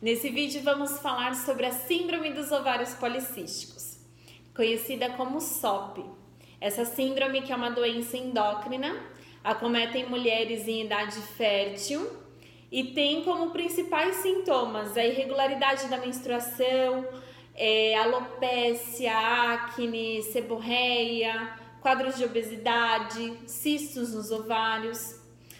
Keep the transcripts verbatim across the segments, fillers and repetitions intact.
Nesse vídeo vamos falar sobre a Síndrome dos Ovários Policísticos, conhecida como S O P. Essa síndrome, que é uma doença endócrina, acomete mulheres em idade fértil e tem como principais sintomas a irregularidade da menstruação, é, alopécia, acne, seborreia, quadros de obesidade, cistos nos ovários.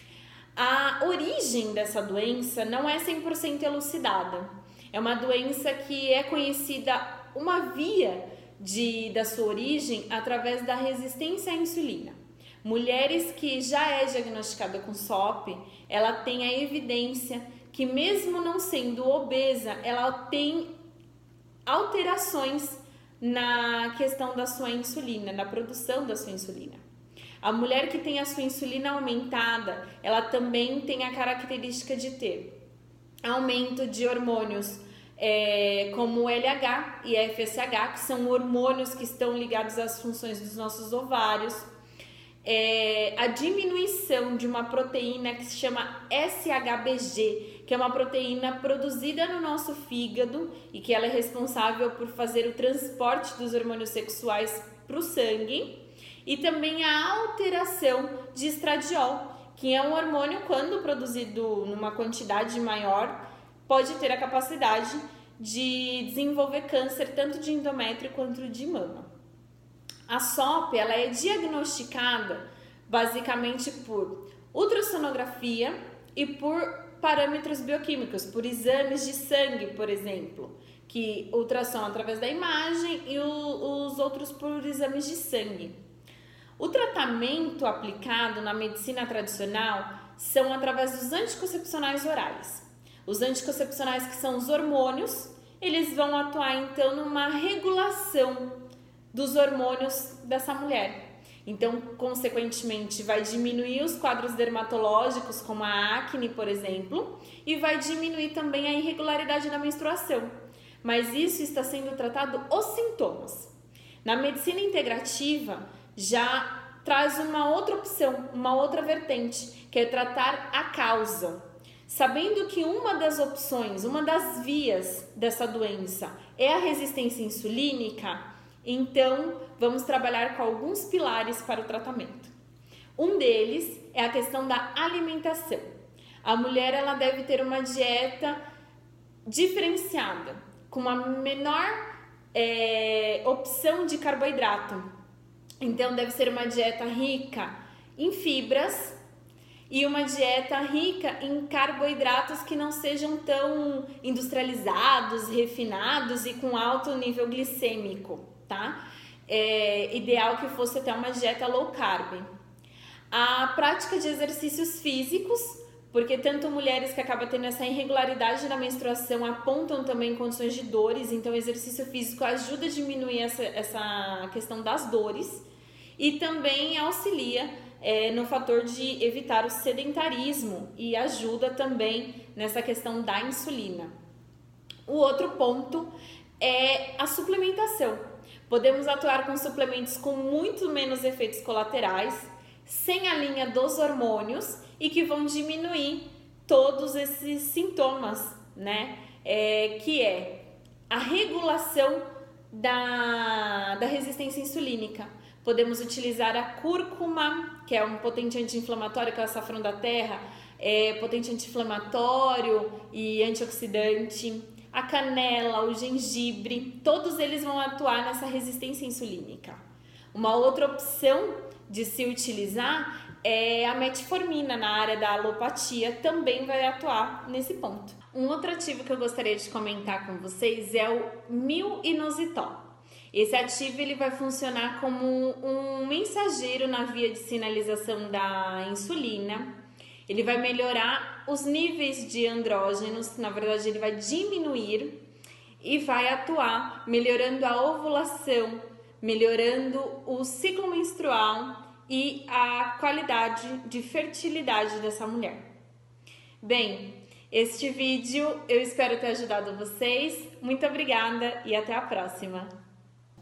A origem dessa doença não é cem por cento elucidada. É uma doença que é conhecida uma via de, da sua origem através da resistência à insulina. Mulheres que já é diagnosticada com S O P, ela tem a evidência que mesmo não sendo obesa, ela tem alterações na questão da sua insulina, na produção da sua insulina. A mulher que tem a sua insulina aumentada, ela também tem a característica de ter aumento de hormônios é, como o L H e F S H, que são hormônios que estão ligados às funções dos nossos ovários. É, a diminuição de uma proteína que se chama S H B G, que é uma proteína produzida no nosso fígado e que ela é responsável por fazer o transporte dos hormônios sexuais para o sangue, e também a alteração de estradiol, que é um hormônio, quando produzido numa quantidade maior, pode ter a capacidade de desenvolver câncer tanto de endométrio quanto de mama. A S O P, ela é diagnosticada basicamente por ultrassonografia e por parâmetros bioquímicos, por exames de sangue, por exemplo, que ultrassom através da imagem e o, os outros por exames de sangue. O tratamento aplicado na medicina tradicional são através dos anticoncepcionais orais. Os anticoncepcionais, que são os hormônios, eles vão atuar então numa regulação dos hormônios dessa mulher. Então, consequentemente, vai diminuir os quadros dermatológicos, como a acne, por exemplo, e vai diminuir também a irregularidade da menstruação. Mas isso está sendo tratado os sintomas. Na medicina integrativa, já traz uma outra opção, uma outra vertente, que é tratar a causa. Sabendo que uma das opções, uma das vias dessa doença é a resistência insulínica, então vamos trabalhar com alguns pilares para o tratamento. Um deles é a questão da alimentação. A mulher, ela deve ter uma dieta diferenciada, com uma menor é, opção de carboidrato. Então deve ser uma dieta rica em fibras e uma dieta rica em carboidratos que não sejam tão industrializados, refinados e com alto nível glicêmico, tá? É ideal que fosse até uma dieta low carb. A prática de exercícios físicos, porque tanto mulheres que acabam tendo essa irregularidade na menstruação apontam também condições de dores, então o exercício físico ajuda a diminuir essa, essa questão das dores e também auxilia é, no fator de evitar o sedentarismo e ajuda também nessa questão da insulina. O outro ponto é a suplementação. Podemos atuar com suplementos com muito menos efeitos colaterais, sem a linha dos hormônios e que vão diminuir todos esses sintomas, né? É, que é a regulação da, da resistência insulínica. Podemos utilizar a cúrcuma, que é um potente anti-inflamatório, que é o açafrão da terra, é potente anti-inflamatório e antioxidante. A canela, o gengibre, todos eles vão atuar nessa resistência insulínica. Uma outra opção de se utilizar é a metformina na área da alopatia, também vai atuar nesse ponto. Um outro ativo que eu gostaria de comentar com vocês é o mil-inositol. Esse ativo ele vai funcionar como um mensageiro na via de sinalização da insulina. Ele vai melhorar os níveis de andrógenos, na verdade ele vai diminuir e vai atuar melhorando a ovulação, melhorando o ciclo menstrual e a qualidade de fertilidade dessa mulher. Bem, este vídeo eu espero ter ajudado vocês. Muito obrigada e até a próxima!